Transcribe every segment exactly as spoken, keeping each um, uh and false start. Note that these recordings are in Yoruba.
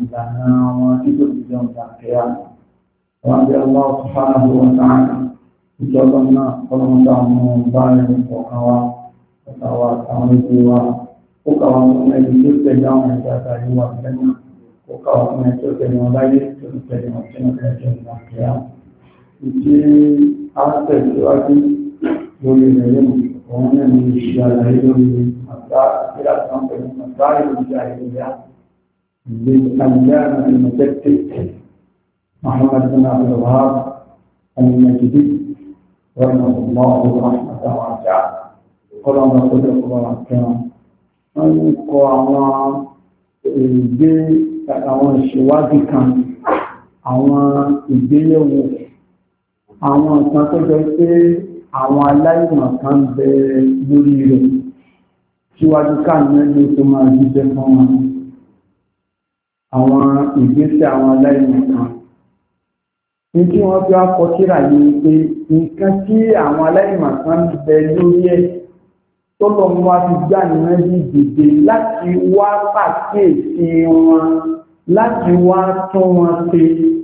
ìlànà wọn títò ìjọ ìdàkẹ́yà wọn bí Allah subhanahu wa ta'ala ìjọba náà ọlọ́mọdé àwọn báyìí ọ̀kan wa ọ̀tàwà àtàwọn ẹgbẹ́ wa ó kàwà fún ẹni tó tẹ̀lé àwọn ẹgbẹ́ àtàrí wa lẹ́nu ó kàwà fún ẹni tó tẹ̀lé wọn láyé tó tẹ̀lé wọn sínú ẹjọ́ ìdàkẹ́yà ìdí àtẹ̀síwájú lórí ẹ̀rẹ́ òun náà ní ìṣẹ́ àlàyé lórí àgbà ìlànà pẹ̀lú àgbà ìlújà ìlújà للألام المجدد محمد بن عبد الوهاب المجدد رحمه الله رحمة واسعة قال ما قدر الله كان أن قام ìgbé àwọn ìṣèwádìí kan àwọn ìgbéyẹ̀wò àwọn nǹkan tó jẹ́ pé àwọn aláìmọ̀ kan bẹ lórí rẹ̀ síwájú káàmì tó máa jíjẹ́ fún wọn àwọn ìgbésẹ̀ àwọn aláìmọ̀ kan ní tí wọ́n fi wá kọ síra yìí pé nǹkan tí àwọn aláìmọ̀ kan bẹ lórí ẹ̀ tó lọ mú wá fi gbá nìyẹn bí dìde láti wá pàkíyèsí wọn láti wá tún wọn ṣe.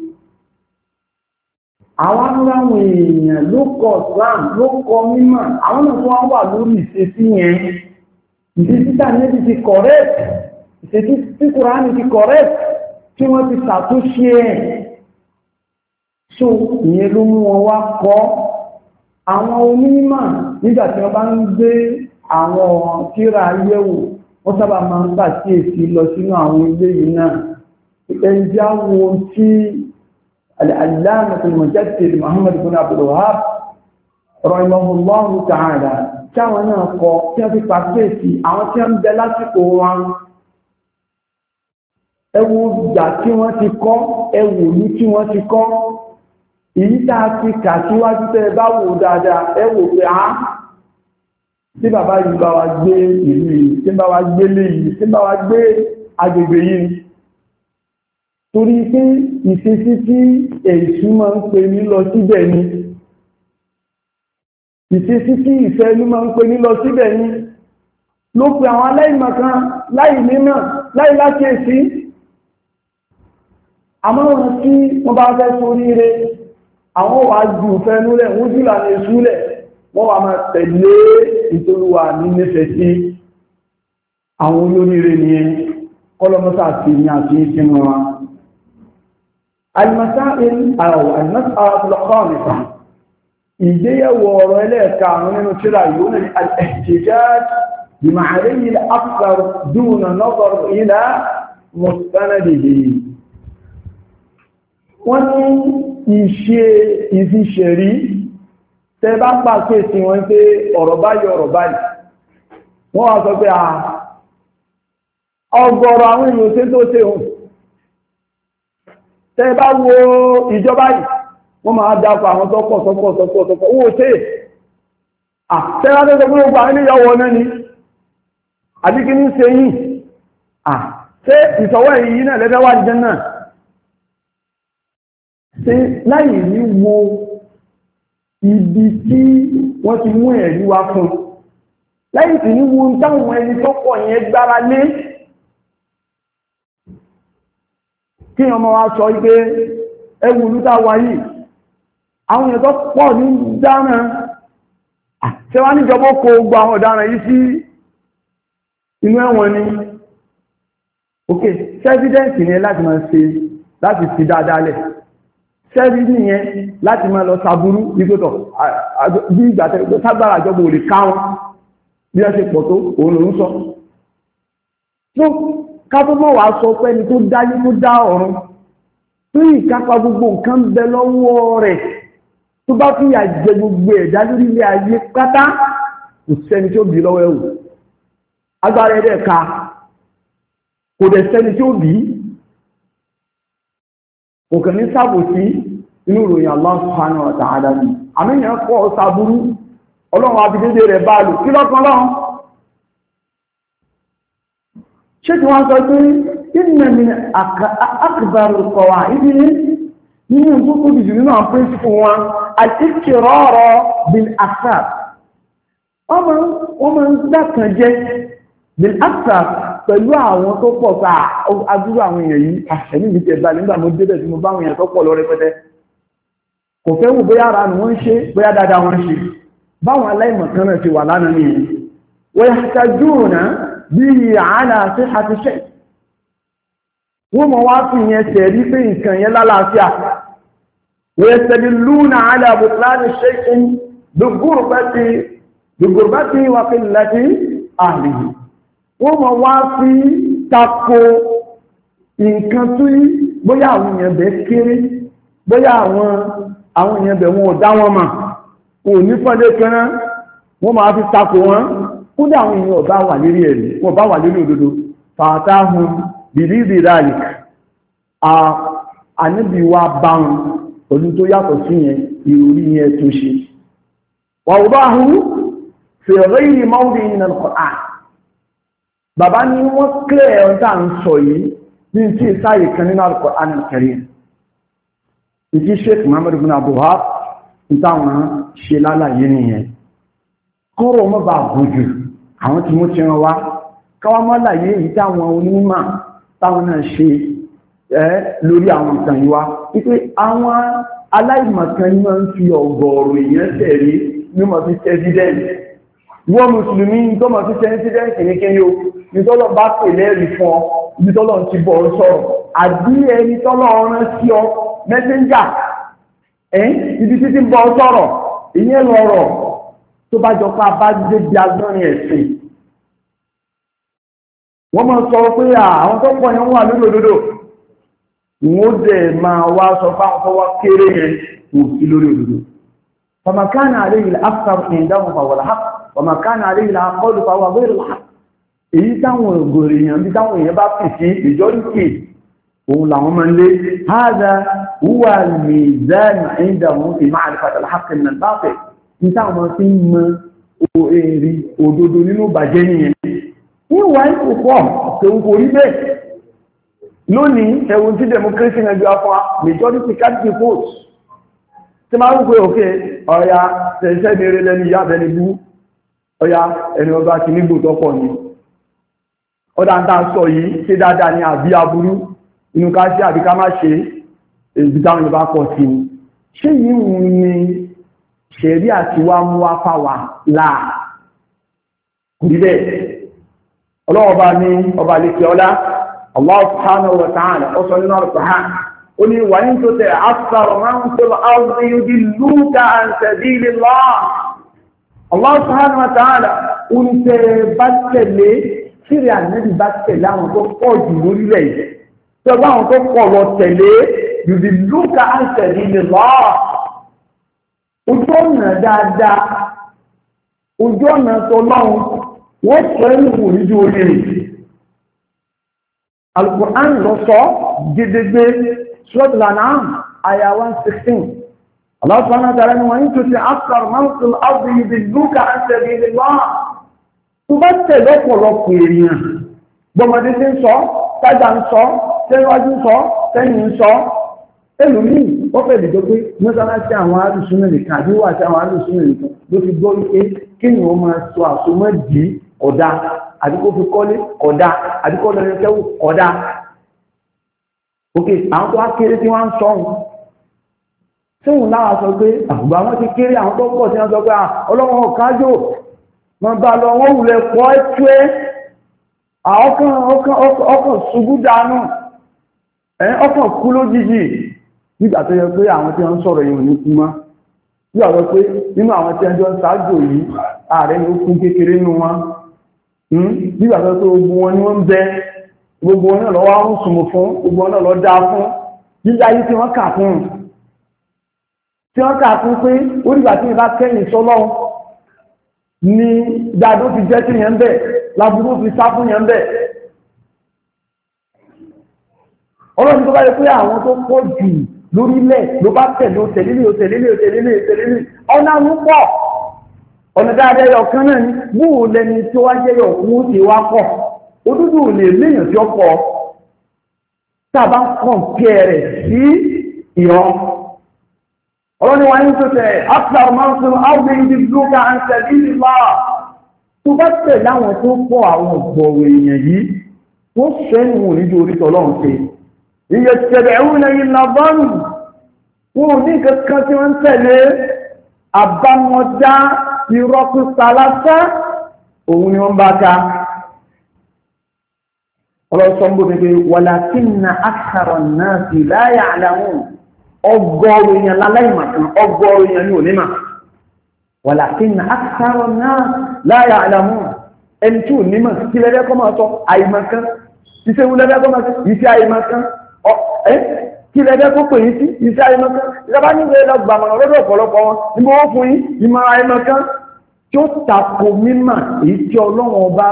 àwọn aráwọ̀ èèyàn ló kọ Islam ló kọ mímọ̀ àwọn náà tó wá wà lórí ìṣesí yẹn ìṣesí tà níbi ti correct ìṣesí tí Kùránì ti correct tí wọ́n ti ṣàtúnṣe ẹ̀ so ìyẹn ló mú wọn wá kọ́ àwọn onímọ̀ nígbà tí wọ́n bá ń gbé àwọn tírà yẹ̀wò wọ́n sábà máa ń pàkíyèsí lọ sínú àwọn ilé yìí náà ẹnjá wo tí al-Allamah al-Mujaddid Muhammad ibn Abdul Wahhab rahimahullahu ta'ala táwọn náà kọ tí wọ́n fi pàkíyèsí àwọn tí wọ́n ń bẹ lásìkò wọn ẹwù ìgbà tí wọ́n ti kọ́ ẹwù ní tí wọ́n ti kọ́ èyí tá a ti kà síwájú tẹ́ bá wò dáadáa ẹwù pé á tí bàbá yìí bá wa gbé ìlú yìí tí bá wa gbé lé yìí tí bá wa gbé agbègbè yìí torí pé ìṣesí tí èṣù máa ń pè ní lọ síbẹ̀ ni ìṣesí tí ìfẹ́ ní máa ń pè ní lọ síbẹ̀ ni ló pe àwọn aláìmọ̀kan láì mímọ̀ láì láti èsì àmọ́ wọn tí wọ́n bá fẹ́ sórí rẹ̀ àwọn wà jù fẹ́nú rẹ̀ wọ́n jùlọ ní ìṣúlẹ̀ wọ́n wà máa tẹ̀lé ìtòlúwà ní nífẹ̀ẹ́ sí àwọn olóríire ní kọlọmọ́sá àti ní àti ìsinmi wa al-masail aw al-mas'ala al-khamisa ìgbéyẹ̀wò ọ̀rọ̀ ẹlẹ́ẹ̀karùn nínú tírà yìí ní al-ihtijaj bi ma'arihi al-akthar duna nazar ila mustanadihi wọ́n ní ìṣe ìfiṣẹ̀rí tẹ́ bá pàṣẹ sí wọn pé ọ̀rọ̀ báyìí ọ̀rọ̀ báyìí wọ́n wá sọ pé à ọgọ́rọ̀ àwọn èèyàn tí tó ṣe hùn tẹ́ bá wo ìjọba yìí wọ́n máa dápọ̀ àwọn tọ́pọ̀ tọ́pọ̀ tọ́pọ̀ tọ́pọ̀ owó ṣe à tẹ́lá tó sọ pé gbogbo àwọn ènìyàn wọ náà ni àdíkí ní ṣe yìí à ṣé ìsọwọ́ èyí náà lẹ́fẹ́ wà jẹ́ náà ṣe láì ní wo ibi tí wọ́n ti mú ẹ̀rí wá fún láì sí ní wo táwọn ẹni tó pọ̀ yẹn gbára lé kí ọmọ wa sọ pé ẹwù lúta wà yìí àwọn èèyàn tó pọ̀ ní dáná ṣe wá níjọba kó gbogbo àwọn ọ̀daràn yìí sí inú ẹ̀wọ̀n ni ok ṣẹ́fídẹ́ǹsì ni láti máa ṣe láti fi dáadáa lẹ̀ sẹ́rí nìyẹn láti máa lọ sàbúrú ìgbòtọ̀ bí ìgbà tágbàrà àjọbò lè káwọn bí ẹ ṣe pọ̀ tó òun lòun sọ tó kápọ́mọ́ wà sọ pẹ́ni tó dáyé tó dá ọ̀run tó ìkápá gbogbo nǹkan bẹ lọ́wọ́ rẹ̀ tó bá fi yà jẹ gbogbo ẹ̀dá lórí ilé ayé pátá kò sẹ́ni tí ó bí lọ́wọ́ ẹ̀wò agbára ẹ̀dẹ̀ ka kò dẹ̀ sẹ́ni tí ó bí òkè ní sábò sí inú ìròyìn Allah subhanahu wa ta'ala ní àmìyàn kọ́ sàbúrú ọlọ́run abidédé rẹ̀ bá lò kí lọ́kàn lọ́run ṣé tí wọ́n sọ pé inna min akbar al-qawa'id nínú tó kó jù nínú àwọn príncipù wọn al-iqrar bil athar wọ́n máa ń dákan jẹ́ bil athar pẹ̀lú àwọn tó pọ̀ ká adúrú àwọn èèyàn yìí àṣẹ̀mí mi tẹ̀ balẹ̀ nígbà mo débẹ̀ tí mo bá àwọn èèyàn tó pọ̀ lọ rẹpẹtẹ kò fẹ́ wù bóyá ara ni wọ́n ń ṣe bóyá dáadáa wọ́n ń ṣe báwọn aláìmọ̀kan náà ti wà lánàá nìyẹn wọ́n yà ṣàjúùnà bí àánà sí àtiṣẹ́ wọ́n mọ̀ wá fi yẹn tẹ̀rí pé nǹkan yẹn lálàáfíà wọ́n yẹ tẹ̀lé lúnà alábùkláàrí ṣẹ́kùn gbogbo wà fi láti àríyìn wọ́n mọ̀ wá fi tako nǹkan tó yí bóyá àwọn èèyàn bẹ̀ kéré bóyá àwọn àwọn èèyàn bẹ̀ wọn ò dá wọn mà ò ní fọ́lé kẹrán wọ́n máa fi tako wọn kúndà àwọn èèyàn ọ̀bá wà lérí ẹ̀rí wọ́n bá wà lérí òdodo fàtàhùn bìrìbì ráàlì àníbì wa bá wọn ọdún tó yàtọ̀ sí yẹn ìròrí yẹn tó ṣe wàhùbáhù fèrè yìí mọ́wùdí nínú Al-Qur'an bàbá ní wọ́n kílẹ̀ ọ̀tá ń sọ yìí ní tí ìsáyè kan nínú Al-Qur'an Al-Karim ìtí Sheikh Muhammad ibn Abdul Wahhab ìtàwọn ṣe lálàyé nìyẹn kọ́rọ̀ mọ́ bá gùjù àwọn tí mo ti rán wá káwà mọ́ láyé èyí táwọn onímọ̀ táwọn náà ṣe ẹ́ lórí àwọn ìtàn yìí wá wípé àwọn aláìmọ̀kan ní wọ́n ń fi ọ̀gọ̀ọ̀rọ̀ èèyàn tẹ̀rí ní mọ̀ fi tẹ́sídẹ́ǹtì wọ́n mùsùlùmí tó mọ̀ fi tẹ́sídẹ́ǹtì ní kíni o ní tọ́lọ̀ bá pè lẹ́rìí fún ọ ní tọ́lọ̀ ti bọ̀ ọ sọ̀rọ̀ àbí ẹni tọ́lọ̀ rán sí ọ mẹ́sẹ́njà ẹ́ ibi títí ń bọ̀ ọ sọ̀rọ̀ ìyẹn lọ̀rọ̀ tó bá jọ pé a bá dé bí agbọ́nrin ẹ̀sìn wọ́n máa sọ pé àwọn tó pọ̀ yẹn wà lórí òdodo wọ́n dẹ̀ máa wá sọ fáwọn tó wá kéré yẹn kò sí lórí òdodo فما كان عليه الأكثر عندهم فهو الحق وما كان عليه الأقل فهو غير الحق èyí táwọn ògòrò èèyàn bí táwọn èèyàn bá fi sí ìjọ́ríkè òun làwọn máa ń lé هذا هو الميزان عندهم في معرفة الحق من الباطل ní táwọn fi ń mọ èrè òdodo nínú bàjẹ́ nìyẹn níwà ipò pọ̀ tòun kò rí bẹ́ẹ̀ lónìí ẹ̀wọ̀n tí democracy nàìjíríà fún wa majority candidate vote tí máa ń pè òkè ọ̀yà tẹ̀sẹ̀ ní eré lẹ́nu ìyá abẹ́ni bú ọ̀yà ẹni ọba ti nígbò tọ́pọ̀ ní ọdá ń tàà sọ yìí ṣe dáadáa ní àbí aburú inú ká ṣe àbí ká má ṣe èyí táwọn ìbá pọ̀ sí i ṣé yìí wù ní ṣẹ̀rí àti wá mú wá fáwà láà kò rí bẹ́ẹ̀ ọlọ́ọ̀bá ní ọba lẹ́kẹ́ ọlá Allah subhanahu wa ta'ala ó sọ nínú Al-Qur'an ó ní wà ní tó tẹ̀ akthara man fil ardi yudilluka an sabilillah Allah subhanahu wa ta'ala ó ní tẹ́ bá tẹ̀lé sírí ànẹ́bí bá tẹ̀lé àwọn tó pọ̀ jù lórílẹ̀ yìí tó bá àwọn tó pọ̀ lọ tẹ̀lé yudilluka an sabilillah ojú ọ̀nà dáadáa ojú ọ̀nà tọ́lọ́run wọ́n sọ ẹ̀rù níjú orí rẹ̀ Al-Qur'an lọ sọ gẹ́gẹ́gẹ́ Suratul An'am àyà one sixteen Allah subhanahu wa ta'ala ni wọ́n tó ti akthara man fil ardi yudilluka an sabilillah tó bá tẹ̀lé ọ̀pọ̀lọpọ̀ èèyàn gbọmọdé tí ń sọ tájà ń sọ tẹ́wájú sọ tẹ́yìn ń sọ ẹlòmíì ó fẹ́ lè jọ pé mọ́sálásí àwọn alùsùnmọ̀ nìkan àbí wà sí àwọn alùsùnmọ̀ nìkan ló fi gbọ́ wípé kí ni wọ́n máa sọ àsomọ́ dì í kódà àdíkò fi kọ́lé kódà àdíkò lọ́rẹ́ tẹ́wò kódà. òkè àwọn tó wá kéré tí wọ́n ń sọ ohun síhùn láwà sọ pé àgbà wọn ti kéré àwọn tó pọ̀ tí wọ́n sọ pé ọlọ́wọ́n ọ̀kájò wọn bá lọ wọ́n wulẹ̀ pọ̀ ẹ́túẹ́ ọkàn ṣubú dànù ọkàn kú lójijì nígbà tó yẹ pé àwọn tí wọ́n ń sọ̀rọ̀ yìí ní kú mọ́ nígbà tó pé nínú àwọn tí ẹjọ́ ń ṣáájò yìí ààrẹ ni ó kún kékeré nínú wọn nígbà tó pé gbogbo wọn ni wọ́n ń bẹ gbogbo wọn náà lọ́wọ́ ń sùnmù fún gbogbo wọn náà lọ́ dá fún jíjá yìí tí wọ́n kà fún tí wọ́n kà fún pé ó dìgbà tí ìbá kẹ́yìn sọ́lọ́run ni dáadó fi jẹ́ sí yẹn bẹ̀ lábúrú fi sá fún yẹn bẹ̀ ọlọ́run tó bá yẹ pé àwọn tó pọ̀ jù lórílẹ̀ ló bá tẹ̀lé òtẹ̀lélé òtẹ̀lélé òtẹ̀lélé òtẹ̀lélé ọ̀nà ń pọ̀ ọ̀nà dáadáa yọ kan náà ní búò lẹni tó wá jẹ́ yọ fún ti wá pọ̀ òdúdú ò lè léèyàn tí ó pọ̀ tàbá kọ̀ǹpẹ́ rẹ̀ sí ìran ọlọ́ni wa ní tó tẹ̀ akthar man fil ardi yudilluka an sabilillah tó bá tẹ̀lé àwọn tó pọ̀ àwọn ọ̀gbọ̀rọ̀ èèyàn yìí wọ́n fẹ́ wọn ní ju orí tọ́lọ́run ṣe iye tẹ̀lé ẹ̀hún lẹ́yìn lọ́bọ́nù wọn ò ní kankan tí wọ́n ń tẹ̀lé àbámọ́dá irọ́ pípa lásán òun ni wọ́n bá ká ọlọ́sọ́mbó pé walakinna akthara an-nasi la ya'lamun ọgọ́rùn èèyàn láláìmọ̀kan ọgọ́rùn èèyàn ní onímọ̀ walakinna akthara an-nasi la ya'lamun ẹni tí ò nímọ̀ kí lẹ́lẹ́ kọ́ máa sọ àìmọ̀kan iṣẹ́ wú lẹ́lẹ́ kọ́ máa sọ iṣẹ́ àìmọ̀kan ẹ́ kí lẹ́lẹ́ kó pè yí sí iṣẹ́ àìmọ̀kan ìjọba nígbà ẹ̀lọ́ gbàmọ̀ràn lọ́dọ̀ ọ̀pọ̀lọpọ̀ wọn ní mo fún yín ìmọ̀ àìmọ̀kan tí ó tako mímọ̀ èyí tí ọlọ́run ọba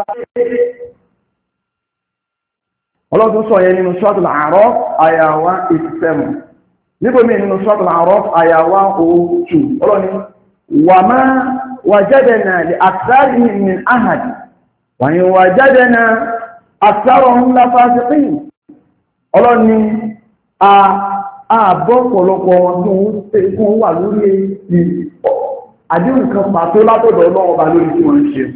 ọlọ́run sọ yẹn nínú Suratul A'raf àyà one eighty-seven níbo mi nínú Suratul A'raf àyà one oh two ọlọ́ni wa ma wajadna li aktharihim min ahad wa in wajadna aktharahum la fasiqin ọlọ́ni àbọ̀ pọ̀lọpọ̀ wọn tó ń wà lórí àdéhùn kan pàtó látọ̀dọ̀ ọlọ́run ọba lórí tí wọ́n ń ṣe.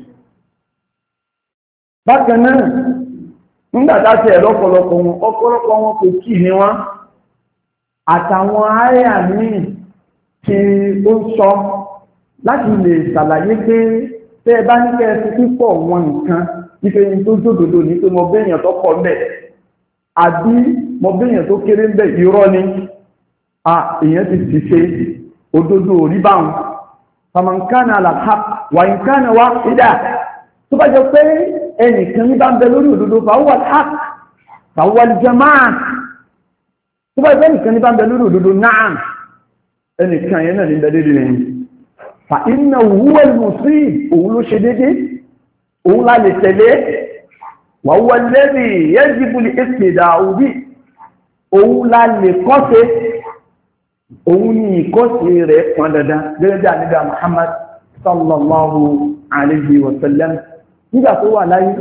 Bákan náà nígbàtá ti ẹ̀rọ ọ̀pọ̀lọpọ̀ wọn ọ̀pọ̀lọpọ̀ wọn kò kí ní wọ́n àtàwọn àyà míì tí ó ń sọ láti lè ṣàlàyé pé tẹ́ bá ní kẹ́ fi púpọ̀ wọn nǹkan ìfẹ́ yìí tó jòdòdó ní pé mo béèyàn tó pọ̀ mbẹ̀ àbí mo béèyàn tó kéré mbẹ̀ irọ́ ni à èèyàn ti ti ṣe òdodo orí báwọn famankana alhaq wà nkana wá ìdá tó bá jẹ pé ẹnìkan ní bá ń bẹ lórí òdodo fàwọ́ alhaq fàwọ́ aljamaa tó bá jẹ ẹnìkan ní bá ń bẹ lórí òdodo náà ẹnìkan yẹn náà ní bẹ dédé rẹ̀ fa inna huwa al-musib òun ló ṣe dédé òun la lè tẹ̀lé wa huwa alladhi yajibu al-iqtida'u bi òun la lè kọ́ṣe òun ní ìkọ́ṣe rẹ̀ pọn dandan gẹ́gẹ́ bí àníbà Muhammad sallallahu alayhi wa sallam nígbà tó wà láyé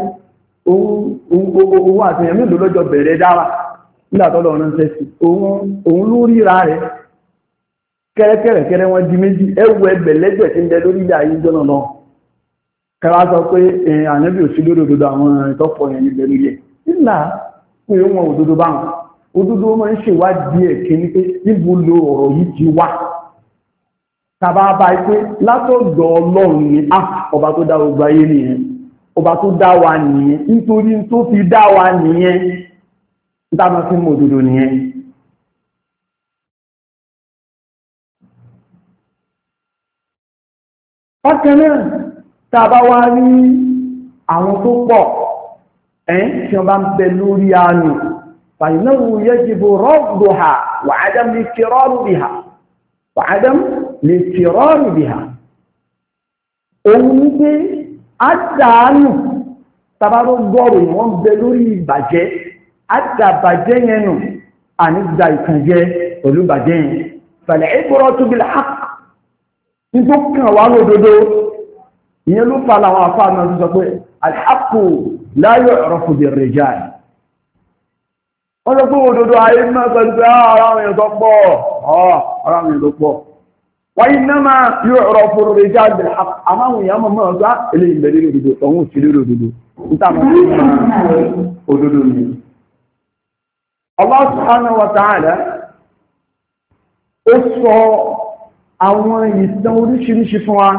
òun àti ẹ̀mí ìlú lọ́jọ́ bẹ̀rẹ̀ dáwà nígbà tó lọ ránṣẹ́ sí òun ló ríra rẹ̀ kẹ́rẹ́kẹ́rẹ́kẹ́rẹ́ wọn di méjì ẹwù ẹgbẹ̀lẹ́gbẹ̀ tí ń bẹ lórí ilẹ̀ ayé jọ́nà lọ kẹwà sọ pé ànábì òsì lórí òdodo àwọn ìtọ́pọ̀ yẹn níbẹ̀ lórí ẹ̀ nígbà pé wọn òdodo bá wọn òdodo máa ń ṣèwádìí ẹ̀ kí ní pé níbo lo ọ̀rọ̀ yìí ti wá tàbá bá pé látọ̀dọ̀ Ọlọ́run ni á ọba tó dá gbogbo ayé nìyẹn ọba tó dá wa nìyẹn nítorí tó fi dá wa nìyẹn níta máa fi mọ òdodo nìyẹn. Bákan náà tàbá wá rí àwọn tó pọ̀ ẹ̀ tí wọ́n bá ń bẹ lórí àánú fàìnáwó yajibu radduha wa adam al-iqrar biha wa adam al-iqrar biha òun ní pé àdánù tàbáró gbọ́rò ìwọ̀n bẹ lórí ìbàjẹ́ àdàbàjẹ́ yẹn nù ànígbà ìkànjẹ pẹ̀lú bàjẹ́ yẹn fal-ibratu bil-haqq nígbó kàn wá lódodo ìyẹn ló fa làwọn afá náà tó sọ pé al-haqqu la yu'rafu bir-rijal wọ́n sọ pé òdodo ayé náà sọ pé ara àwọn èèyàn tó pọ̀ ara àwọn èèyàn tó pọ̀ wa innama yu'rafu bir-rijal bil-haqq àmọ́ àwọn èèyàn mọ̀ mọ́ ọ̀gá eléyìí bẹ̀rẹ̀ lódodo ọ̀hún sí lódodo níta mọ̀ sí òdodo ni. Allah subhanahu wa ta'ala ó sọ àwọn ìtàn oríṣiríṣi fún wa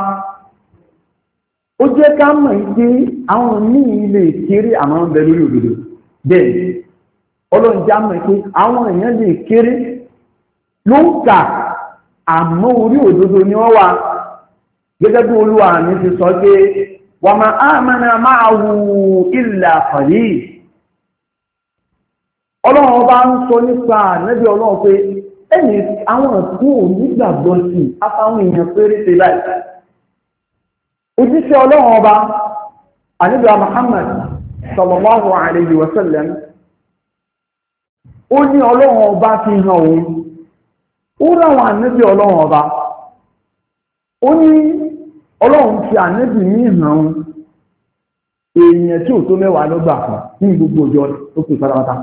ó jẹ́ ká mọ̀ pé àwọn míì lè kéré àmọ́ ń bẹ lórí òdodo bẹ́ẹ̀ ọlọ́njá mọ̀ pé àwọn èèyàn lè kéré ló ń kà àmọ́ orí òdodo ni wọ́n wà gẹ́gẹ́ bí Olúwa mi ti sọ pé wa ma amana ma'ahu illa qalil ọlọ́run ọba ń sọ nípa ànábì ọlọ́run pé ẹni àwọn ọ̀tún ò nígbàgbọ́ sí afáwọn èèyàn péréte láì òjíṣẹ́ ọlọ́run ọba ànábì Muhammad sallallahu alayhi wa sallam ó ní ọlọ́run ọba fi hàn òun ó ráwọn ànábì ọlọ́run ọba ó ní ọlọ́run fi ànábì ní hàn òun èèyàn tí ò tó mẹ́wàá ló gbà kan ní gbogbo ọjọ́ tó pè pátápátá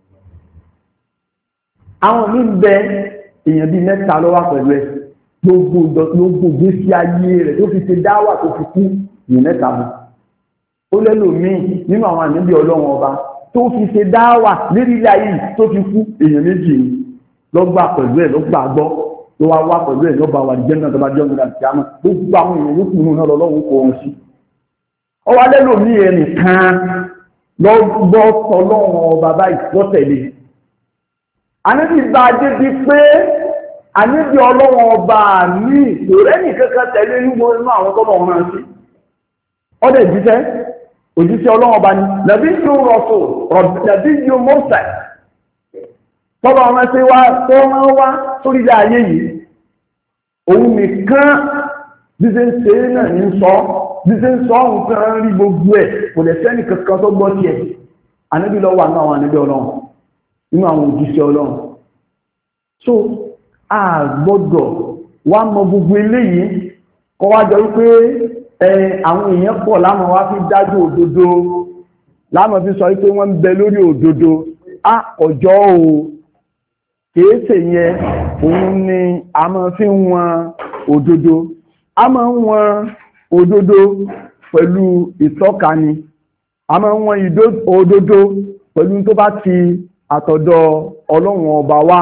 àwọn mí bẹ èèyàn bíi mẹ́ta ló wà pẹ̀lú ẹ̀ gbogbo gbé sí ayé rẹ̀ tó fi ṣe dáwà tó fi kú ní mẹ́ta mú ó lẹ́lò míì nínú àwọn ànábì ọlọ́run ọba tó fi ṣe dáwà lérí ilé ayé tó fi kú èèyàn méjì ni lọ́gbà pẹ̀lú ẹ̀ lọ́gbà gbọ́ ló wá wá pẹ̀lú ẹ̀ lọ́ba wà jẹ́ náà tó bá jẹ́ òun àti àmọ́ gbogbo àwọn èèyàn yókù nínú náà lọ́wọ́ kó wọn sí. ọwọ́ alẹ́ lòmí ẹ̀ nìkan lọ́gbọ́ tọ́lọ́wọ́ bàbá ìfọ́tẹ̀lé. àníbi bá a dé bi pé àníbi ọlọ́wọ́ ọba mi ìrẹ́nì kankan tẹ̀lé nínú àwọn tọ́lọ́ wọn sí. ọdẹ jíṣẹ́ òjíṣẹ́ ọlọ́wọ́ ọba ni nàbí yóò rọ̀tò nàbí yóò mọ́sà tọ́lọ́ ọmọ sí wa tó wọ́n wá sórí ilé ayé yìí òun nìkan bí ṣe ń ṣe náà ní sọ bí ṣe ń sọ nǹkan rí gbogbo ẹ̀ kò lè sẹ́ni kankan tó gbọ́ tiẹ̀ ànábì lọ́wọ́ àná àwọn ànábì ọlọ́run nínú àwọn òjíṣẹ́ ọlọ́run so a gbọ́dọ̀ wá mọ gbogbo eléyìí kọ́ wá jọ wípé àwọn èèyàn pọ̀ láwọn wá fi dájú òdodo láwọn fi sọ wípé wọ́n ń bẹ lórí òdodo á ọjọ́ o kèése yẹn òun ni a máa fi ń wọn òdodo a máa ń wọn òdodo pẹ̀lú ìtọ́kani a máa ń wọn òdodo pẹ̀lú tó bá ti àtọ̀dọ̀ ọlọ́run ọba wá.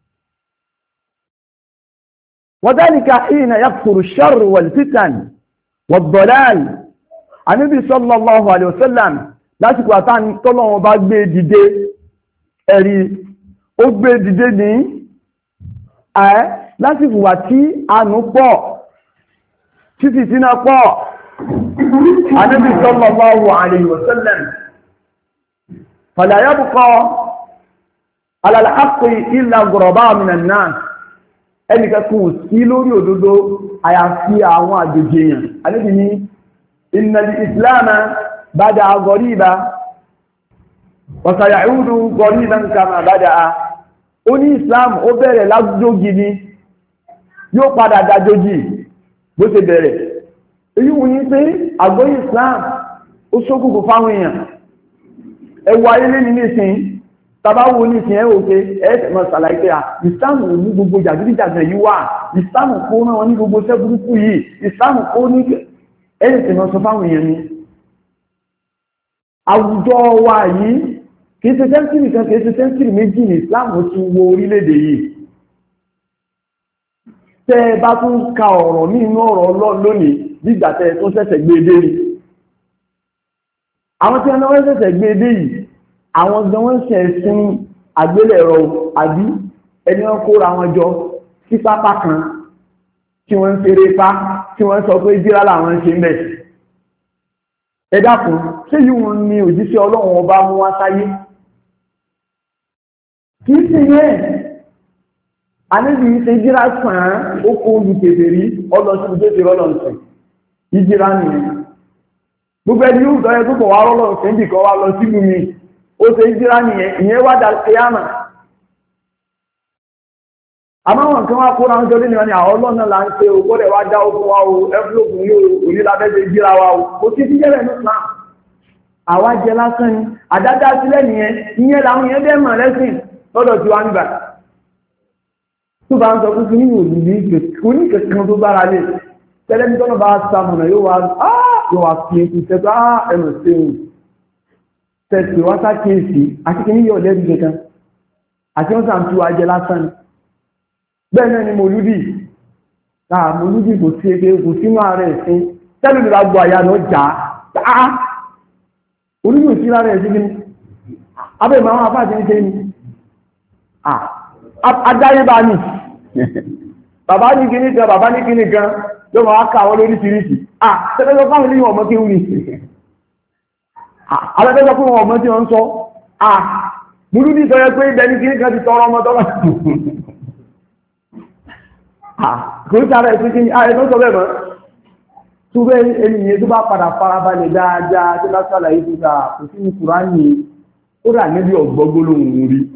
وذلك حين يكثر الشر والفتن والضلال النبي صلى الله عليه وسلم lásìkò àtàn tọ́lọ́run bá gbé dìde ẹ̀rí ó gbé dìde ní ẹ́ lásìkò wà tí àánú pọ̀ títí sínú pọ̀ النبي صلى الله عليه وسلم فلا يبقى على الحق إلا غرباء من الناس ẹnìkan kò sí lórí òdodo àyàfi àwọn àjòjì èèyàn àníbi ní innal islama bada'a ghariba wa sayaudu ghariban kama bada'a ó ní islam ó bẹ̀rẹ̀ lájójì ni yóò padà dájójì bó ṣe bẹ̀rẹ̀ èyí wù ní pé àgbóyí islam ó ṣókùnkùn fáwọn èèyàn ẹwà ilé ní nísìn tàbá wo ní ìsìn ẹ̀rọ pé ẹ̀ẹ́sẹ̀mọ̀ sàlàyé pé à ìsìláàmù ní gbogbo jàgídíjàgbẹ̀ yìí wà ìsìláàmù kó náà wọn ní gbogbo iṣẹ́ burúkú yìí ìsìláàmù kó ní ẹ̀ẹ́sẹ̀mọ̀ sọ fáwọn èèyàn ni. àwùjọ wa yìí kìí ṣe sẹ́ńtírì kan kìí ṣe sẹ́ńtírì méjì ní ìsìláàmù ti wo orílẹ̀-èdè yìí. tẹ́ ẹ bá tún ka ọ̀rọ̀ ní inú ọ̀rọ̀ Ọlọ́run lónìí nígbà tẹ́ ẹ tún ṣẹ̀ṣẹ̀ gbé e dé ni. àwọn tí wọ́n ṣẹ̀ṣẹ̀ gbé e dé yìí àwọn gan wọ́n ṣe ẹ̀sìn àgbélẹ̀rọ àbí ẹni wọ́n kóra wọn jọ sí pápá kan tí wọ́n ń ṣeré pá tí wọ́n sọ pé jíra làwọn ṣe ń bẹ̀. ẹ dákun ṣé yìí wọn ni òjíṣẹ́ Ọlọ́run ọba mú wá sáyé kì í ṣe yẹn àníbi ṣe jíra sàn án ó kó olùkèbèrè ọlọ́sùn tó ti rọ́lọ́sùn ìjíra nìyẹn gbogbo ẹni yóò tọ́ ẹ tó bọ̀ wá rọ́lọ́sùn bí kan wá lọ sílùú mi ó ṣe jíra nìyẹn ìyẹn wá dà kíyámà àmáwọn kan wá kóra ọjọ́ nínú ni àwọn ọlọ́nà là ń ṣe owó rẹ̀ wá dá ogun wa o ẹ́fúlòpù yóò onílábẹ́sẹ̀ jíra wa o kò sí jíjẹ́rẹ̀ ní Islam àwa jẹ lásán ni àdádá sílẹ̀ nìyẹn ìyẹn làwọn yẹn bẹ́ẹ̀ mọ̀ lẹ́sìn lọ́dọ̀ tí wá nígbà tó bá ń sọ fún nínú òní oníkẹ̀kan tó bára lè tẹ́lẹ̀ ní tọ́nà bá sàmùnà yóò wá fi èkú tẹ́tọ́ ẹ̀mọ̀ sí òun tẹ̀sí wá sákèèsì àti kí ní yọ̀ lẹ́bí kankan àti wọ́n sàn tú ajẹ́ lásán bẹ́ẹ̀ náà ni mòlúdì náà mòlúdì kò sí eke kò sínú ààrẹ ẹ̀sìn tẹ́lú ìlú àgbò àyà lọ jà á olúdì ò sí lára ẹ̀sìn kí ni abẹ́ ìmọ̀ àwọn afáàtì ń ṣe ni adáyébá ni bàbá ní kíní kan bàbá ní kíní kan ló máa ká àwọn lóríṣiríṣi à tẹ́lẹ̀ lọ fáwọn ilé ọmọ kéwù ni alẹ́gbẹ́sọ fún ọmọ tí wọ́n ń sọ à múlú ní sọ́yẹ́ pé ibẹ̀ ní kí ní kan ti tọrọ ọmọ tọ́lá kò ń sára ẹ̀sùn kí ní ààrẹ tó sọ bẹ́ẹ̀ mọ́ tó bẹ́ ènìyàn tó bá padà farabalẹ̀ dáadáa tó bá sàlàyé tó ta kò sí ní Kùránì ó rà níbi ọ̀gbọ́gbólóhùn rí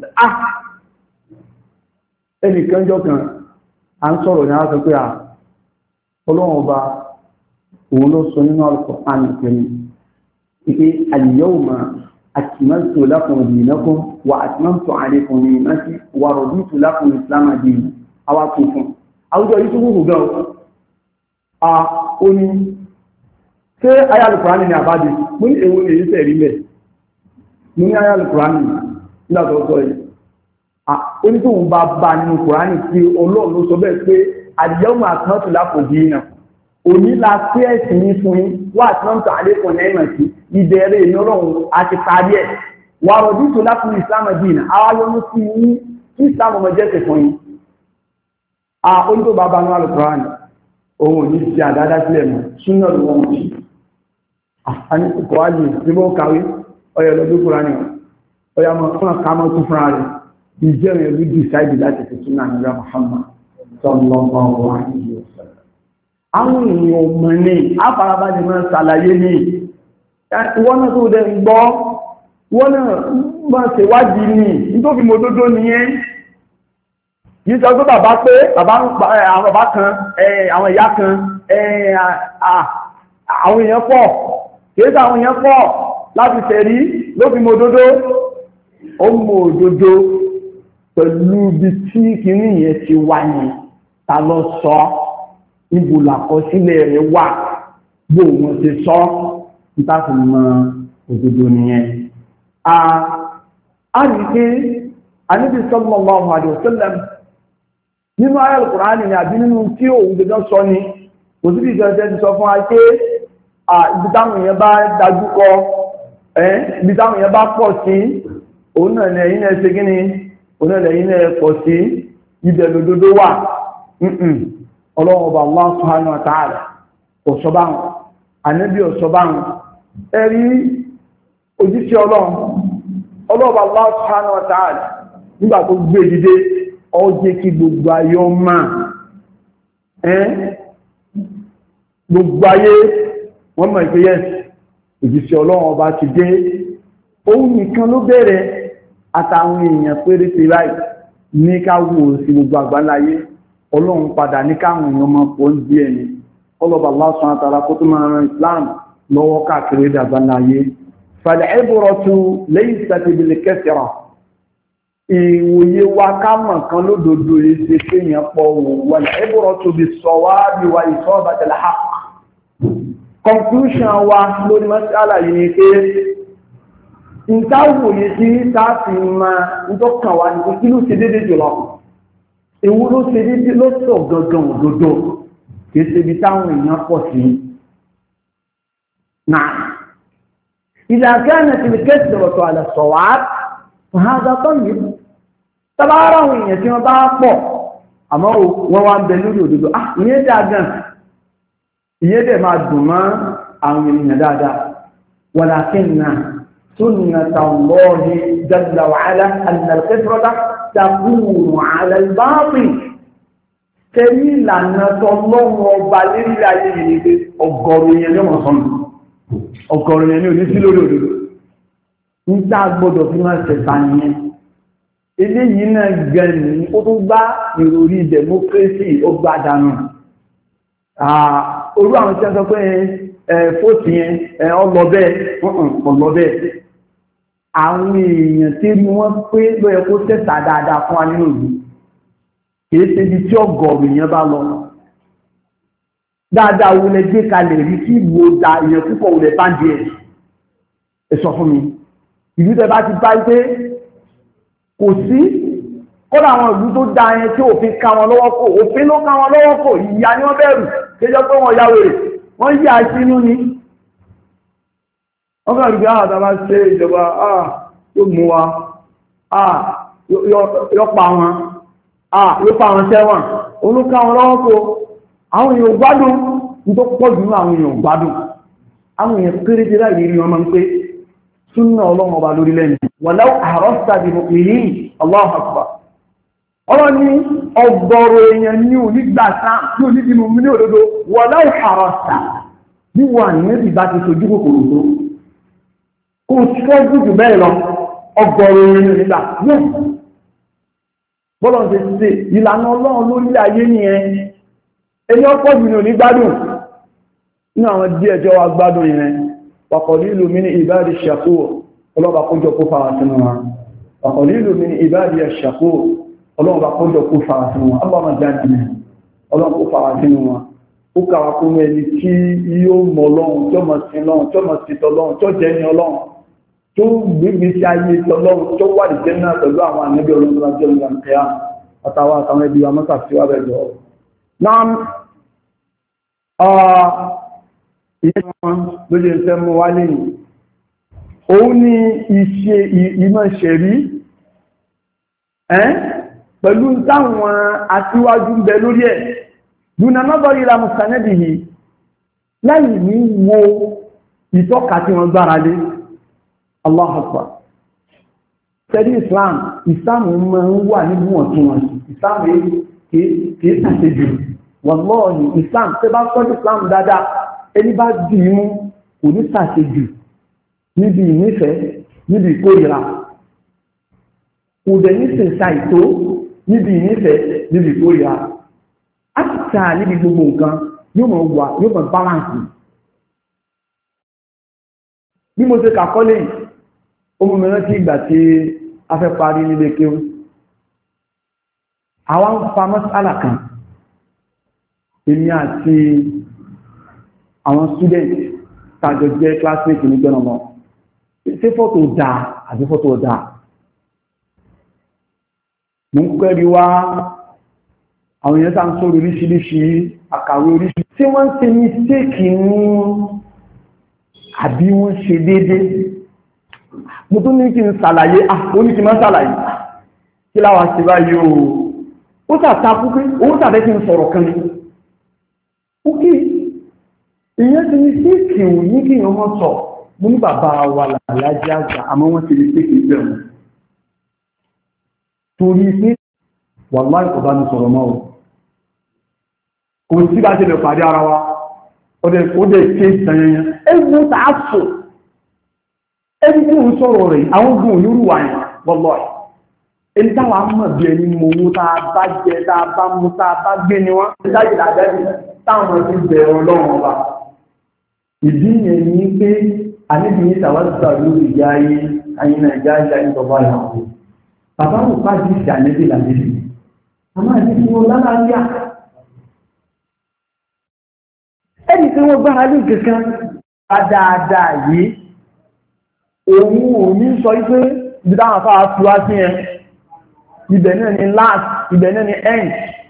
ẹnìkan jọ kan à ń sọ̀rọ̀ ní àwọn pé à Ọlọ́run ọba òun ló sọ nínú Al-Qur'an Al-Karim ike al-yawma akmaltu lakum dinakum wa atmamtu alaykum ni'mati wa raditu lakum al-islam dinan awa kufun àwùjọ yìí tó wù gan a ó ní ṣé aya Al-Qur'an ni àbádé mo ní èwo lè ṣe rí mẹ́ ní ayé alùkùránì nígbà tó sọ yìí ó ní tóun bá bá nínú kùránì pé ọlọ́run ló sọ bẹ́ẹ̀ pé àdìyẹ́wò àkáǹtì lápòjì náà òní la pé ẹ̀sìn ní fún yín wà tí wọ́n ń tàn àlékún ní ẹ̀mọ̀ sí ìbẹ̀rẹ̀ ìní ọlọ́run àti parí ẹ̀ wà rọ̀dí tó lápò ìsìlámù dìínà àwa yọnu sí yín kí ìsìlámù ọmọ jẹ́ fún yín. ó ní tó bá bá nínú alùkùránì òun ò ní ti àdáadáa sílẹ̀ mọ́ súnà ló wọ́n ti. àní kò wá yìí tí wọ́n kàwé ọyọ lọ́dún kúránì ọyọ ọmọ fún àkámọ́ tó fúnra rẹ̀ ìjẹ́rìn ẹ̀rú dìsáìdì láti fi súnà nígbà Muhammad sallallahu alaihi wasallam. àwọn èèyàn ọmọ ní àfarabalẹ̀ máa ṣàlàyé ní wọ́n náà tó dẹ̀ ń gbọ́ wọ́n náà máa ṣèwádìí ní nítorí mọ́tótó nìyẹn yìí sọ pé bàbá pé àwọn bàbá kan àwọn ìyá kan àwọn èèyàn pọ̀ kìí sí àwọn èèyàn pọ̀ láti tẹ̀rí ló fi mọ́ òdodo ó mọ́ òdodo pẹ̀lú ibi tí kìíní yẹn ti wá ní ta ló sọ ibù làkọsílẹ̀ rẹ̀ wà bó wọn ti sọ nípa fi mọ́ òdodo nìyẹn. a rí pé Ànábì sallallahu alaihi wasallam nínú ayé Al-Qur'ani ni àbí nínú tí òun gẹ́gẹ́ sọ ni kò sí ìjọsẹ́ ti sọ fún wa pé ibi táwọn èèyàn bá dájú kọ ibi táwọn èèyàn bá pọ̀ sí òun náà lẹ́yìn náà ṣe gíní òun náà lẹ́yìn náà pọ̀ sí ibẹ̀ lòdòdó wà ọlọ́run ọba Allah subhanahu wa ta'ala ọ̀ṣọ́báhùn ànábì ọ̀ṣọ́báhùn ẹ̀rí òjíṣẹ́ ọlọ́run ọlọ́run Allah subhanahu wa ta'ala nígbà tó gbé dìde ó jẹ́ kí gbogbo ayé ọmọ gbogbo ayé wọ́n mọ̀ ìpé yẹ́ òjíṣẹ́ ọlọ́run ọba ti dé òun nìkan ló bẹ̀rẹ̀ àtàwọn èèyàn péré ti ráì ní káwò sí gbogbo àgbáláyé ọlọ́run padà ní káwọn èèyàn máa pọ̀ ń bí ẹni ọlọ́ba Allah subhanahu wa ta'ala kó tó máa ran Islam lọ́wọ́ káàkiri àgbáláyé fal-ibratu laysat bil-kathra ìwòye wa ká mọ̀ kan lódodo yìí ṣe kéèyàn pọ̀ wal-ibratu bis-sawabi wa isabati al-haqq. Conclusion wa lórí mọ́sálà yìí ni pé ìtàwò yìí sí táàfì máa ń tọ́kàn wá ní kí ló ṣe dédé jùlọ ewu ló ṣe dédé ló sọ gangan òdodo kìí ṣe ibi táwọn èèyàn pọ̀ sí. náà ìlàkánà ti lè kẹ́sì ọ̀tọ̀ àlẹ́ sọ̀wá ọ̀hádà tó yìí tábàárà àwọn èèyàn tí wọ́n bá pọ̀ àmọ́ wọ́n wá ń bẹ lórí òdodo ah ìyẹn dà gan ìyẹn dẹ̀ máa dùn mọ́ àwọn ènìyàn dáadáa walakinna sunnata Allahi jalla wa ala anna al-fitrata takunu ala al-batil tẹ́lí ìlànà tọ́lọ́wọ́ ọba lérí ayé yìí pé ọgọ́rùn yẹn ní ọmọ sọ́nà ọgọ́rùn yẹn ní òní sí lórí òdodo ń tá gbọ́dọ̀ fi máa ṣẹ̀ta nìyẹn eléyìí náà gẹ̀ẹ́nì ó tún gbá ìròrí democracy ó gbá dànù orú àwọn tí a sọ pé fóòtù yẹn ọlọ́bẹ̀ ọlọ́bẹ̀ àwọn èèyàn tí rí wọ́n pé lóyẹ kó tẹ́ta dáadáa fún wa nínú ìlú kìí ṣe ibi tí ọgọ́rùn èèyàn bá lọ dáadáa wo lẹ gbé kalẹ̀ rí kí ìwò da èèyàn púpọ̀ wo lẹ bá ń di ẹ̀ ẹ sọ fún mi ìlú tẹ bá ti bá pé kò sí kódà àwọn ìlú tó dá yẹn tí òfin ká wọn lọ́wọ́ kò òfin ló ká wọn lọ́wọ́ kò ìyá ni wọ́n bẹ̀rù kéjọ pé wọ́n yá wèrè wọ́n yí àṣínú ni wọ́n kàn gbé àwọn àtàbà ṣe ìjọba yóò mú wa yóò pa wọn yóò pa wọn sẹ́wọ̀n olóká wọn lọ́wọ́ kò àwọn èèyàn gbádùn tó pọ̀ jù ní àwọn èèyàn gbádùn àwọn èèyàn kéré jẹ́ láì rí wọn máa ń pé súnà ọlọ́run ọba lórí lẹ́nu walau harasta bi mu'minin Allahu akbar ọ̀rọ̀ ní ọgọ́rọ̀ èèyàn ní onígbà sáà tí onídìmọ̀ ní òdodo walau harasta bí wà ní ẹ̀bí bá ti sojú kòkòrò tó kò ṣọ́jú jù bẹ́ẹ̀ lọ ọgọ́rọ̀ èèyàn nígbà yẹn bọ́lọ̀ ṣe ṣe ìlànà ọlọ́run lórí ayé nìyẹn ẹni ọ̀pọ̀ jù ní onígbádùn ní àwọn díẹ̀ jọ wa gbádùn yẹn wa qalilu min ibadi shakur ọlọ́ba kójọ kó fara sínú wa wa qalilu min ibadi shakur ọlọ́ba kójọ kó fara sínú wa ọlọ́ba jáde ní ọlọ́ba kó fara sínú wa ó kàwà kó mẹ́ni tí yóò mọ̀ ọlọ́run tí ó mọ̀ sí ọlọ́run tí ó mọ̀ sí tọ́lọ́run tí ó jẹ́ ní ọlọ́run tó gbégbé sí ayé tọ́lọ́run tó wà ní jẹ́nà pẹ̀lú àwọn ànábì ọlọ́run tó jẹ́ ìgbà kẹyà àtàwọn àtàwọn ẹbí amọ́ta sí wà bẹ̀jọ. náà ìyẹn wọn ló lè fẹ́ mú wá lẹ́yìn òun ni ìṣe ìmọ̀ ṣẹ̀rí pẹ̀lú táwọn aṣíwájú ń bẹ lórí ẹ̀ dùnà nọ́bọ̀ ìlà mùsànẹ́bì yìí láì ní wo ìtọ́ka tí wọ́n gbára lé. Allahu Akbar. Tẹ́lí Islam, Islam máa ń wà nínú ọ̀túnwọ̀nsì. Islam kìí ṣàṣejù. Wallahi Islam tẹ́ bá sọ́jú Islam dáadáa, ẹni bá dì í mú kò ní ṣàṣejù níbi ìnífẹ̀ẹ́, níbi ìkórìíra. Kò dẹ̀ ní ṣèṣà ìtó níbi ìnífẹ̀ẹ́, níbi ìkórìíra. Á ti ta níbi gbogbo nǹkan yóò mọ̀ wà, yóò mọ̀ báláǹsì. Bí mo ṣe kàkọ́lé yìí, ọmọ mìíràn tí ìgbà tí a fẹ́ parí nílé kéwú àwọn ń fa mọ́sálà kan èmi àti àwọn student tàjọ jẹ́ classmate ní jọ́nà mọ́ ṣé fọ́tò dáa àti fọ́tò dáa mo ń kẹ́rí wá àwọn èèyàn tá ń sọ̀rọ̀ oríṣiríṣi àkàwé oríṣiríṣi tí wọ́n ń ṣe mistake ní àbí wọ́n ṣe déédéé mo tún ní kí n ṣàlàyé ó ní kí n má ṣàlàyé kí láwá sí báyìí o ó sàtàkú pé owó tàbí kí n sọ̀rọ̀ kan ní ókè ìyẹn ti ní sí kìí ní kí n mọ́ sọ mo ní bàbá wa làlájí àgbà àmọ́ wọ́n ti ní sí kìí bẹ̀rù torí pé wàláhì kò bá mi sọ̀rọ̀ mọ́ o kò sí bá ṣe lè pàdé ara wa ó dẹ̀ ké ìtànyẹnyẹn ẹgbẹ́ tàá sọ ẹni tí ó ń sọ̀rọ̀ rẹ̀ àwọn ogun òyúrù wà ní bọ́lọ̀ ẹ̀. ẹni táwà mọ̀ bí ẹni mọ̀ owó tàà bá jẹ tàà bá mú tàà bá gbé ni wọ́n láyé làbẹ́bí táwọn ti bẹ̀rẹ̀ ọlọ́run ọba. ìdí yẹn ní pé àníbi ní tàwátà lórí ìjà ayé ayé náà ìjà ayé ayé tọ́ba ìyàwó. bàbá wò bá di ìjà níbi làbẹ́bí. àmọ́ àti tí wọ́n lára yá. ẹni tí wọ́n gbára lé kankan bá dáadáa yìí òun ò ní sọ ipé ìdáhùn àfáà fúwá sí ẹ ibẹ̀ náà ni last ibẹ̀ náà ni end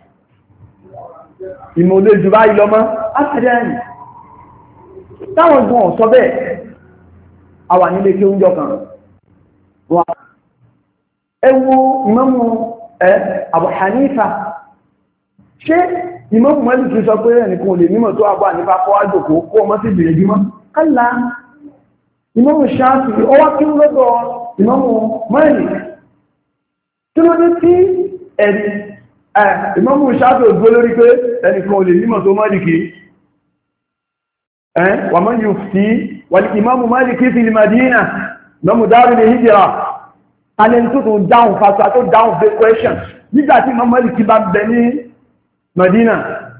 ìmọ̀ olè jù báyìí lọ mọ́ átàdé ẹ̀yìn táwọn gbọ́n sọ bẹ́ẹ̀ a wà nílé kí oúnjẹ kan wà ẹwọ ìmámù ẹ Abu Hanifa ṣé ìmámù Málíkì sọ pé ẹnìkan ò lè mímọ̀ tó Abu Hanifa kọ́ àjòkó kó ọmọ sí ìbìrìjú mọ́ kálá Ìmámù Ṣáfi'í ó wá kí lọ́dọ̀ Ìmámù Málíkì tí ló dé tí ẹ̀rí Ìmámù Ṣáfi'í ògbó lórí pé ẹnìkan ò lè nímọ̀ tó Málíkì wà man yufti wal Ìmámù Málíkì fil Madina Ìmámù Darul Hijra alẹ́ni tó tó dáhùn fásitì tó dáhùn fẹ́ question nígbà tí Ìmámù Málíkì bá bẹ ní Madina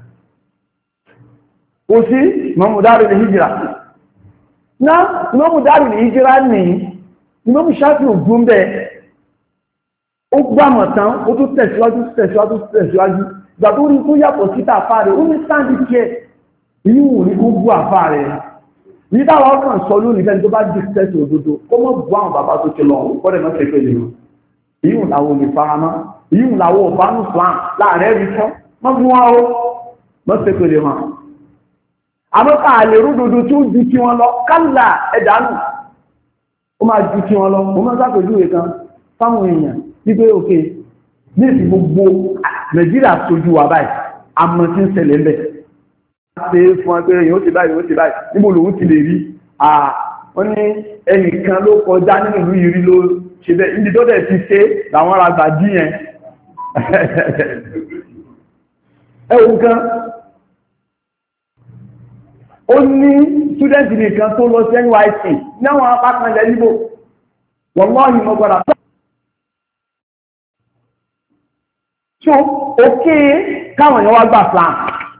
ó sí Ìmámù Darul Hijra náà Ìmámù Darul Hijra ní Ìmámù Ṣáfi'í ògún bẹ́ ó gbàmọ̀ tán ó tó tẹ̀síwájú tẹ̀síwájú tẹ̀síwájú ìgbà tó rí tó yàtọ̀ síta àfá rẹ̀ ó ní sáàdì kí ẹ inú wò ní kó bú àfá rẹ̀ ní dáwà ọkàn sọ lónìí fẹ́ni tó bá dì tẹ́sì òdodo kó mọ́ bú àwọn bàbá tó ti lọ kọ́dẹ̀ mọ́ tẹ́fẹ́ lè wọn èyí ń làwọn olè faramọ́ èyí ń làwọn òbánú Islam láàrẹ́ rí tán mọ́ bú wọn ó mọ́ tẹ́fẹ́ lè wọn àmọ́ká àlè rúdodo tó ju tí wọn lọ kálà ẹ̀dánù ó máa ju tí wọn lọ mo máa sápèjúwe kan fáwọn èèyàn wípé òkè ní ìsìn gbogbo Nàìjíríà tójú wa báyìí àmọ́ tí ń ṣẹlẹ̀ ńbẹ̀ ṣe fún ẹgbẹ́ èèyàn ó ti báyìí ó ti báyìí níbo lòun ti lè rí wọ́n ní ẹnìkan ló kọjá nínú ìlú yìí rí ló ṣe bẹ́ẹ̀ níbi tó dẹ̀ ti ṣe làwọn ará gbà dí yẹn ẹ̀wọ̀n kan ó ní ṣúdẹ́ntì nìkan tó lọ sí N Y S C náwọn apákanlẹ̀ níbò wọ́n lọ́yìn mọ́gbọ́dá so òkè káwọn èèyàn wá gbà Islam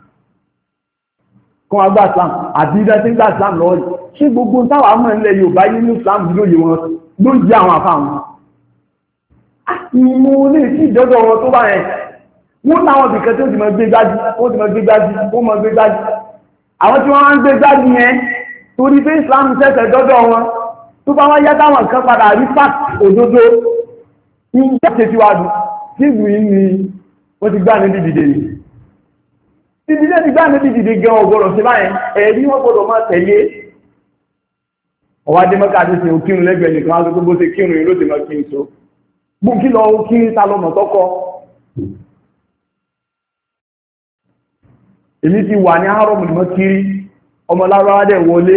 kan wá gbà Islam àbí ilẹ̀ tí ń gbà Islam lọ́wọ́ ṣé gbogbo táwà mọ̀ ilẹ̀ Yorùbá yìí ní Islam lóye wọn ló ń jẹ́ àwọn àfáwọn ìmú ní sí ìjọ́jọ́ wọn tó bá yẹn wọ́n láwọn bìkẹ́ tó ti mọ̀ gbé gbájú ó ti mọ̀ gbé gbájú ó mọ̀ gbé gbájú àwọn tí wọ́n ń gbé gbájú yẹn torí pé Islam ṣẹ̀ṣẹ̀ dọ́dọ̀ wọn tó bá wá yá táwọn nǹkan padà rí fact òdodo ní jáde síwájú tí ìlú yìí ni wọ́n ti gbá níbi dìde yìí títí lé ti gbá níbi dìde gan ọgbọ̀rọ̀ sí báyẹn ẹ̀rí wọ́n gbọ́dọ̀ máa tẹ̀lé ọwá dé mọ́ká àti ṣe òkírun lẹ́gbẹ̀ẹ́ nìkan á tó bó ṣe kírun yìí ló ti mọ́ kí n so bó kí lọ kí ta lọmọ tọ́kọ èmi ti wà ní àárọ̀ mọ̀lùmọ́ kiri ọmọ lárúbáwá dẹ̀ wọlé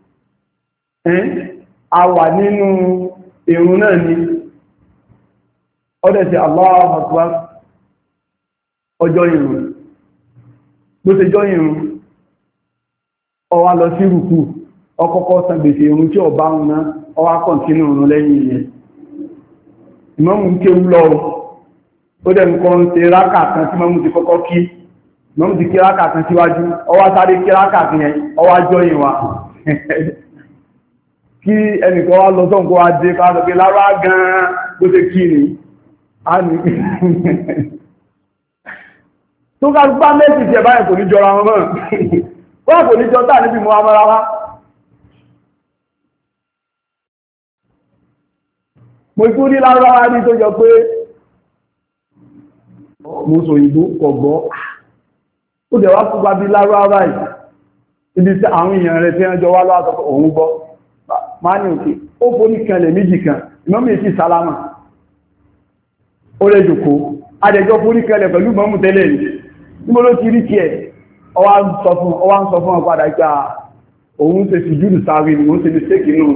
a wà nínú ìrun náà ni ọdẹ̀ sí Allahu Akbar ọjọ́ ìrun ló ṣe jọ ìrun ọwá lọ sí rùkú ọkọ́kọ́ san gbèsè ìrun tí ọba ń ná ọwá kọ̀ntínú ìrun lẹ́yìn ìyẹn ìmọ́mù ń ké lọ ó dẹ̀ nǹkan ń ṣe rákà kan tí mọ́mù ti kọ́kọ́ kí mọ́mù ti kí rákà kan síwájú ọwá sáré kí rákà kan yẹn ọwá jọ ìwà kí ẹnìkan wá lọ sọ́nkọ́ wá dé ká lọ pé lára gan-an bó ṣe kí ni a ní tó ká gbá méjì jẹ báyìí kò ní jọra wọn mọ́ wọ́n kò ní jọ táà níbi mọ́ amọ́ra wá mo ikú ní lárúbáwá ní tó jọ pé mo sọ ìbò kọ̀gbọ́ ó dẹ̀ wá fún gbábí lárúbáwá yìí ibi tí àwọn èèyàn rẹ̀ tí wọ́n jọ wá lọ́wọ́ òun gbọ́ máa ní òkè ó forí kanlẹ̀ méjì kan ìmọ́mí èsì sálámà ó rẹ̀ jòkó adẹjọ́ forí kanlẹ̀ pẹ̀lú mọ́mù tẹ́lẹ̀ ní mo ló ti rí kí ẹ̀ ọwá ń sọ fún ọpadà ìgbà òun ṣe sì jùlù sáré ni wọ́n ṣe lè ṣékì nù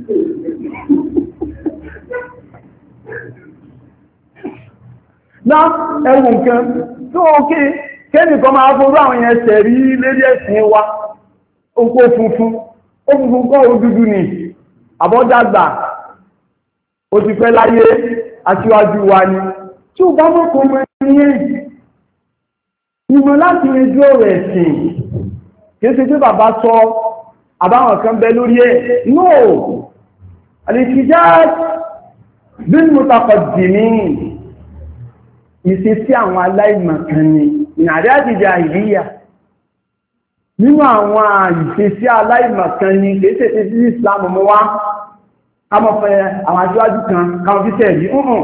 náà ẹwù nǹkan tó ókè kẹ́nìkan máa forú àwọn èèyàn tẹ̀rí lérí ẹ̀sìn wa ó kó funfun ó funfun kọ́ òdúdú ni àbọ́dàgbà ó ti pẹ́ láyé aṣíwájú wa ni tí ó bá mọ́kàn mọ́ ẹni èyí ìmọ̀ láti ẹjú ọ̀rọ̀ ẹ̀sìn kìí ṣe tí bàbá sọ àbáwọn kan bẹ lórí ẹ̀ no al-ihtijaj bil-mutaqaddimin ìṣe sí àwọn aláìmọ̀kan ni ìrìnàrí àjíjà ìríyà nínú àwọn ìṣe sí aláìmọ̀kan ni kìí ṣe tí Islam mú wá kámọ́ fẹ́ àwọn aṣíwájú kan káwọn fi tẹ̀rí ọ̀hún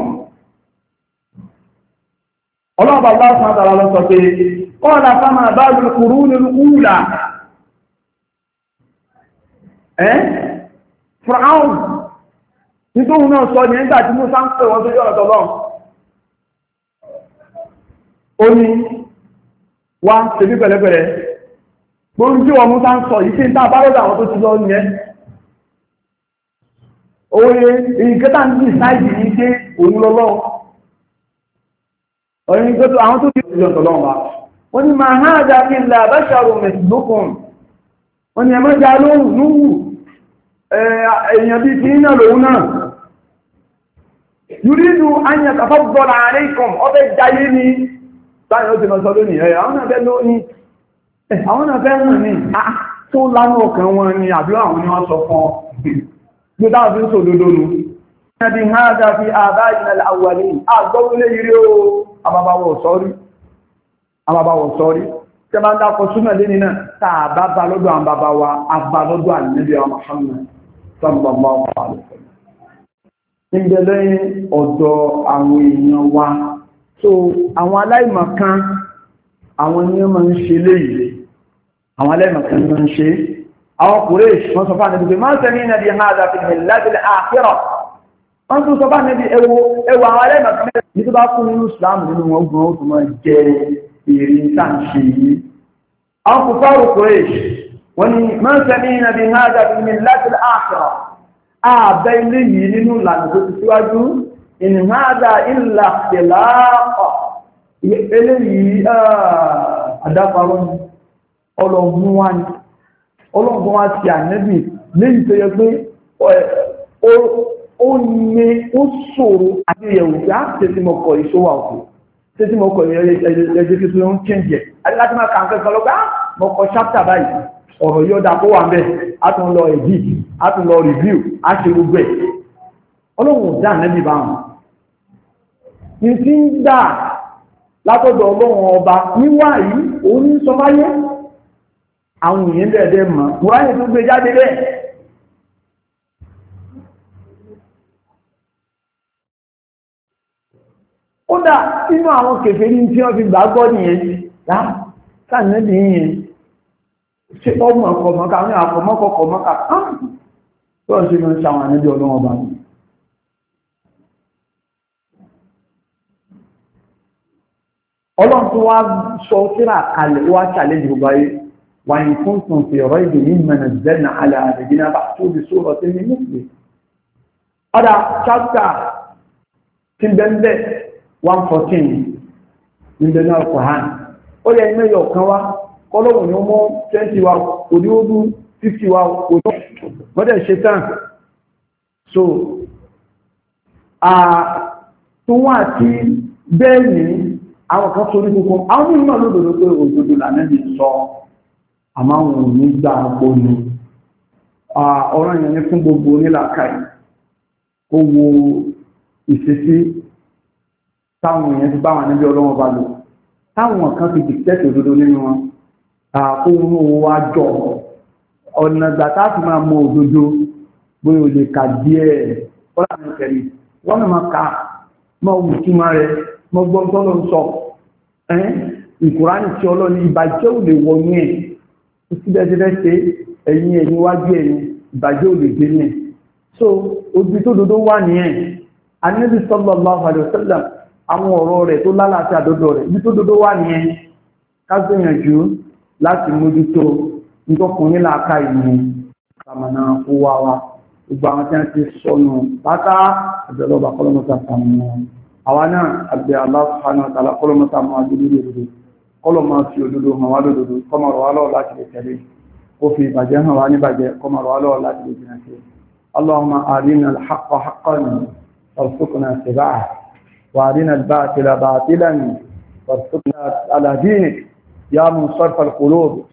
ọlọ́ọ̀bà bá sán àtàrà lọ sọ pé ọ́nà fámà bá lùkúrú nínú úlà ẹ́ Fáráò nítorí náà sọ ní ẹgbà tí Mùsá ń pè wọ́n tó yọ́ ọ̀tọ̀lọ́ ó ní wá tẹbí pẹ̀lẹ́pẹ̀lẹ́ gbóhùn tí wọ́n Mùsá ń sọ yìí tí ń tàbá lọ́dọ̀ àwọn tó ti lọ ní ẹ́ oye ìkẹta ń dì sáìdì ní pé òun lọ́lọ́ ọ̀rin tó tó àwọn tó kí ìjọ tọ̀lọ́wọ́ wa wọ́n ni máa hàn ájá ní ilẹ̀ àbáṣàrò mẹ́sìlókùn wọ́n ni ẹmọ́ já lóhùn núhù èèyàn bí kí náà lòun náà yúrídù ányà tàfọ́bọ̀lá àríkọm ọbẹ̀ jáyé ní báyìí ó ti mọ́ sọ lónìí ẹ̀ àwọn náà fẹ́ lónìí àwọn náà fẹ́ hàn ní tó lánà ọkàn wọn ni àbí àwọn ni wọ́n sọ fún ọ gbé dáwọn fi ń sọ lódó nu ẹbí hàn ájá fi àbá ìnàlẹ̀ àwàlẹ̀ àgbọ́wọlé yìí ó àbábáwọ̀ sọ́rí àbábáwọ̀ sọ́rí tí a bá ń dákọ̀ súnmọ̀ lé nínú tàà bá bá lọ́dọ̀ àwọn bàbá wa àbá lọ́dọ̀ àníbí àwọn Muhammad sallallahu alaihi wasallam níbẹ̀ lẹ́yìn ọ̀dọ̀ àwọn èèyàn wa so àwọn aláìmọ̀kan àwọn ni wọ́n máa ń ṣe léyìí àwọn aláìmọ̀kan máa ń ṣe àwọn Quraysh wọ́n sọ fún àníbí máa ń sẹ́ni ìnàbí hadha fil millati al-akhirah wọ́n tún sọ bá níbi ẹwọ ẹwọ àwọn alẹ́mọ̀kan ní tó bá fún nínú Islam nínú wọn gbọ́n ó tún máa jẹ èrè ìtànṣe yìí àwọn kò fáwọ̀ Quraysh wọ́n ni máa ń sẹ́ni ìnàbí hadha fil millati al-akhirah ààbẹ̀ ilé yìí nínú ìlànà tó ti síwájú in hadha illa ikhtilaq eléyìí àdáparọ́ ọlọ́gbọ́n wá ní ọlọ́gbọ́n wá ti ànẹ́bì léyìí tó yẹ pé ó ní ó ṣòro àti ìyẹ̀wò tí a tẹ́sí mọ́kọ̀ ìṣòwà òkú tẹ́sí mọ́kọ̀ ẹjẹ́ kí tó ń chẹ́ǹjẹ̀ láti máa kà ń kẹ́kọ̀ọ́ lọ́gbà mọ́kọ̀ ṣáptà báyìí ọ̀rọ̀ yóò dá kó wà ń bẹ̀ á tún lọ ẹ̀dí á tún lọ rìvíù á ṣe gbogbo ẹ̀ ọlọ́run dá nẹ́bí bá wọn ní tí ń dà látọ̀dọ̀ ọlọ́run ọba níwá yìí òun ní sọ báyé àwọn èèyàn bẹ̀rẹ̀ mọ́ kùráyè tó gbé jáde bẹ́ẹ̀ ó dà inú àwọn kèfèrí tí wọ́n fi gbàgbọ́ nìyẹn lá sáànẹ́bì yìnyẹn ṣe ọmọ ọkọ̀mọ́ká ní àkọ̀mọ́kọ̀kọ̀mọ́ká tó ń ṣe mọ́ ṣàwọn ànẹ́bì ọlọ́wọ́ bá ní ọlọ́run tó wá sọ síra kalẹ̀ wá challenge gbogbo ayé wà ní kúntùn fi ọ̀rọ̀ ìdè ní mẹ́nà alẹ́ àdìgínà bá tó bí sóòrọ̀ tí ní mùsùlùmí ọ̀dà chapter tí bẹ́ẹ̀ one fourteen níbẹ̀ náà kò hàn ó yẹ ilé yọ̀ kan wá kọ́lọ́wù ní ọmọ twenty wa òní ó dún fifty wa òní gbọ́dẹ̀ ṣe tán so tó wọ́n àti bẹ́ẹ̀ ní àwọn kan sórí gbogbo àwọn onímọ̀ lódòdó pé òdodo lànàbì sọ àmọ́ àwọn òní gbà gbóni ọ̀rọ̀ yẹn ní fún gbogbo onílàkàì kó wo ìṣesí táwọn èèyàn ti bá wọn níbi ọlọ́wọ́ bá lò táwọn kan ti dìtẹ́tì òdodo nínú wọn kó wọn wá jọ ọ̀nà ìgbà táàtì máa mọ òdodo bóyá o lè kà díẹ̀ ọ̀là ní ìtẹ̀lé wọ́n náà máa ka máa wù túmọ̀ rẹ̀ mọ́ gbọ́n tó lọ sọ ìkùránì tí ọlọ́ni ìbàjẹ́ ò lè wọnú ẹ̀ síbẹ̀síbẹ̀ ṣe ẹ̀yìn ẹ̀ níwájú ẹ̀yìn ìbàjẹ́ ò lè gbé ní ẹ̀ so ojú tó dodo wà ní ẹ̀ Ànábì sallallahu alaihi wasallam àwọn ọ̀rọ̀ rẹ̀ tó lálàáfíà àdọ́dọ̀ rẹ̀ ibi tó dodo wà ní ẹ̀ ká gbìyànjú láti mójútó nítọ́kùnrin láàká ìlú sàmànà owó wa gbogbo àwọn tí wọ́n ti sọnù pátá àbẹ̀lọ́bà kọ́lọ́mọ́ta sàmànà àwa náà àgbẹ̀ Allah subhanahu wa ta'ala kọ́lọ́mọ́ta máa dúró lódodo kọ́lọ́mọ́ fi òdodo hàn wá lódodo kọ́mọ̀rọ̀ wá lọ́wọ́ láti lè tẹ̀lé ó fi ìbàjẹ́ hàn wá níbàjẹ́ kọ́mọ̀rọ̀ wá lọ́wọ́ láti lè jìnà sí Allahumma arina al-haqqa haqqan warzuqna ittiba'ah wa arina al-batila batilan warzuqna ala dinik ya munsarif al-qulub